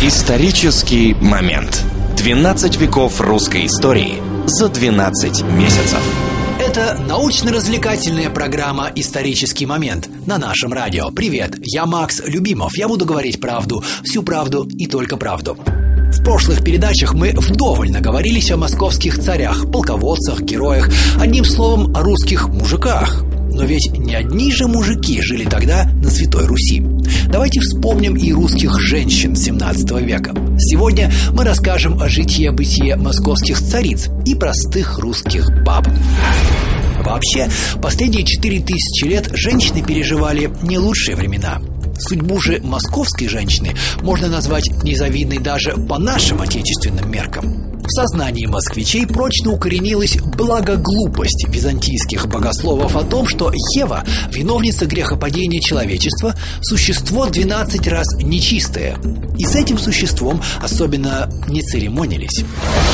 Исторический момент. 12 веков русской истории за 12 месяцев. Это научно-развлекательная программа «Исторический момент» на нашем радио. Привет, я Макс Любимов. Я буду говорить правду, всю правду и только правду. В прошлых передачах мы вдоволь наговорились о московских царях, полководцах, героях, одним словом, о русских мужиках. Но ведь не одни же мужики жили тогда на Святой Руси. Давайте вспомним и русских женщин 17 века. Сегодня мы расскажем о житье-бытие московских цариц и простых русских баб. Вообще, последние 4000 лет женщины переживали не лучшие времена. Судьбу же московской женщины можно назвать незавидной даже по нашим отечественным меркам. В сознании москвичей прочно укоренилась благоглупость византийских богословов о том, что Ева, виновница грехопадения человечества, существо 12 раз нечистое. И с этим существом особенно не церемонились.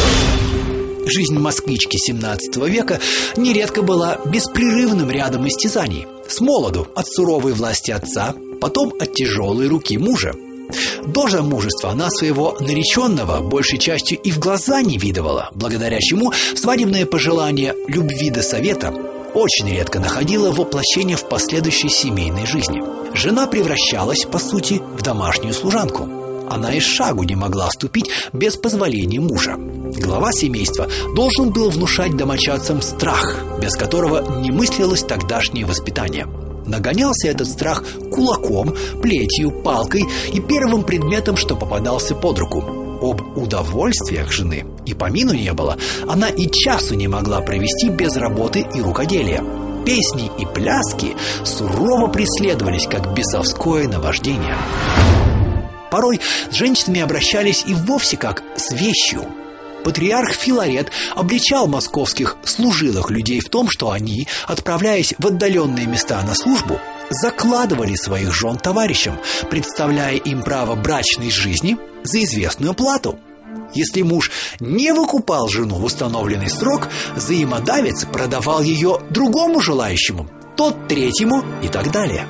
Жизнь москвички 17 века нередко была беспрерывным рядом истязаний. С молоду от суровой власти отца, потом от тяжелой руки мужа. До замужества она своего нареченного большей частью и в глаза не видывала, благодаря чему свадебное пожелание любви до совета очень редко находило воплощение в последующей семейной жизни. Жена превращалась, по сути, в домашнюю служанку. Она и шагу не могла ступить без позволения мужа. Глава семейства должен был внушать домочадцам страх, без которого не мыслилось тогдашнее воспитание. Нагонялся этот страх кулаком, плетью, палкой и первым предметом, что попадался под руку. Об удовольствиях жены и помину не было. Она и часу не могла провести без работы и рукоделия. Песни и пляски сурово преследовались, как бесовское наваждение. Порой с женщинами обращались и вовсе как с вещью. Патриарх Филарет обличал московских служилых людей в том, что они, отправляясь в отдаленные места на службу, закладывали своих жен товарищам, представляя им право брачной жизни за известную плату. Если муж не выкупал жену в установленный срок, взаимодавец продавал ее другому желающему, тот третьему и так далее.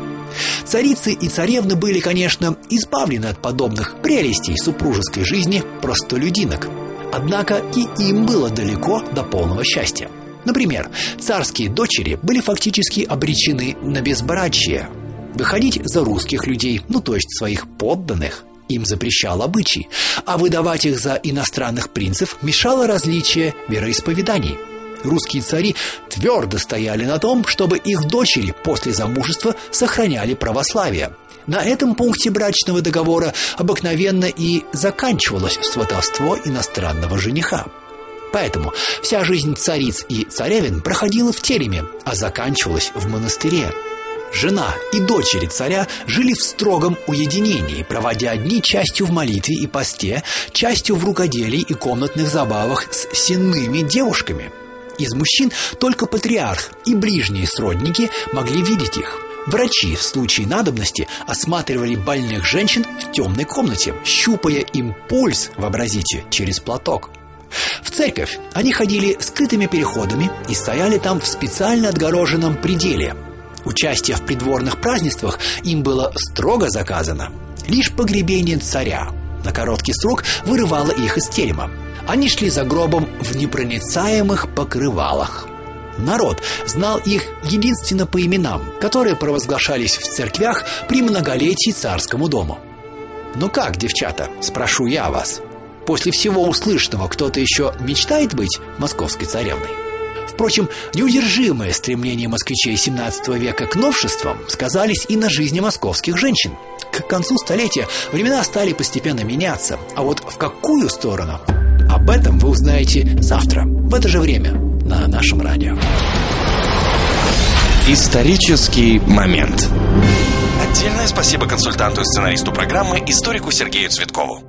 Царицы и царевны были, конечно, избавлены от подобных прелестей супружеской жизни простолюдинок. Однако и им было далеко до полного счастья. Например, царские дочери были фактически обречены на безбрачие. Выходить за русских людей, то есть своих подданных, им запрещал обычай, а выдавать их за иностранных принцев мешало различие вероисповеданий. Русские цари твердо стояли на том, чтобы их дочери после замужества сохраняли православие. На этом пункте брачного договора обыкновенно и заканчивалось сватовство иностранного жениха. Поэтому вся жизнь цариц и царевен проходила в тереме, а заканчивалась в монастыре. Жена и дочери царя жили в строгом уединении, проводя дни частью в молитве и посте, частью в рукоделии и комнатных забавах с сенными девушками. Из мужчин только патриарх и ближние сродники могли видеть их. Врачи в случае надобности осматривали больных женщин в темной комнате, щупая им пульс, вообразите, через платок. В церковь они ходили скрытыми переходами и стояли там в специально отгороженном пределе. Участие в придворных празднествах им было строго заказано. Лишь погребение царя на короткий срок вырывало их из терема. Они шли за гробом в непроницаемых покрывалах. Народ знал их единственно по именам, которые провозглашались в церквях при многолетии царскому дому. «Ну как, девчата?» – спрошу я вас. После всего услышанного кто-то еще мечтает быть московской царевной? Впрочем, неудержимое стремление москвичей 17 века к новшествам сказались и на жизни московских женщин. К концу столетия времена стали постепенно меняться, а вот в какую сторону? Об этом вы узнаете завтра, в это же время, на нашем радио. Исторический момент. Отдельное спасибо консультанту и сценаристу программы, историку Сергею Цветкову.